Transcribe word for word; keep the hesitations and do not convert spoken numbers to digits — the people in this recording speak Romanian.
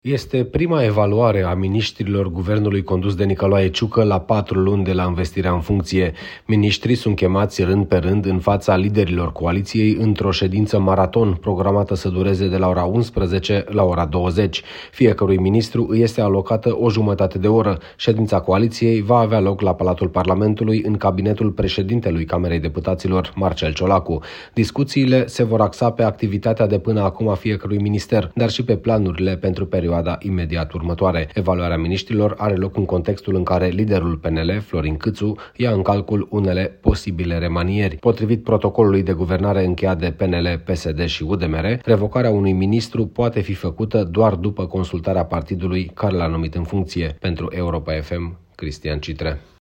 Este prima evaluare a miniștrilor guvernului condus de Nicolae Ciucă la patru luni de la învestirea în funcție. Miniștrii sunt chemați rând pe rând în fața liderilor coaliției într-o ședință maraton programată să dureze de la ora unsprezece la ora douăzeci. Fiecărui ministru îi este alocată o jumătate de oră. Ședința coaliției va avea loc la Palatul Parlamentului în cabinetul președintelui Camerei Deputaților, Marcel Ciolacu. Discuțiile se vor axa pe activitatea de până acum a fiecărui minister, dar și pe planurile pentru perioada imediat următoare. Evaluarea miniștrilor are loc în contextul în care liderul P N L, Florin Câțu, ia în calcul unele posibile remanieri. Potrivit protocolului de guvernare încheiat de P N L, P S D și U D M R, revocarea unui ministru poate fi făcută doar după consultarea partidului care l-a numit în funcție. Pentru Europa F M, Cristian Citre.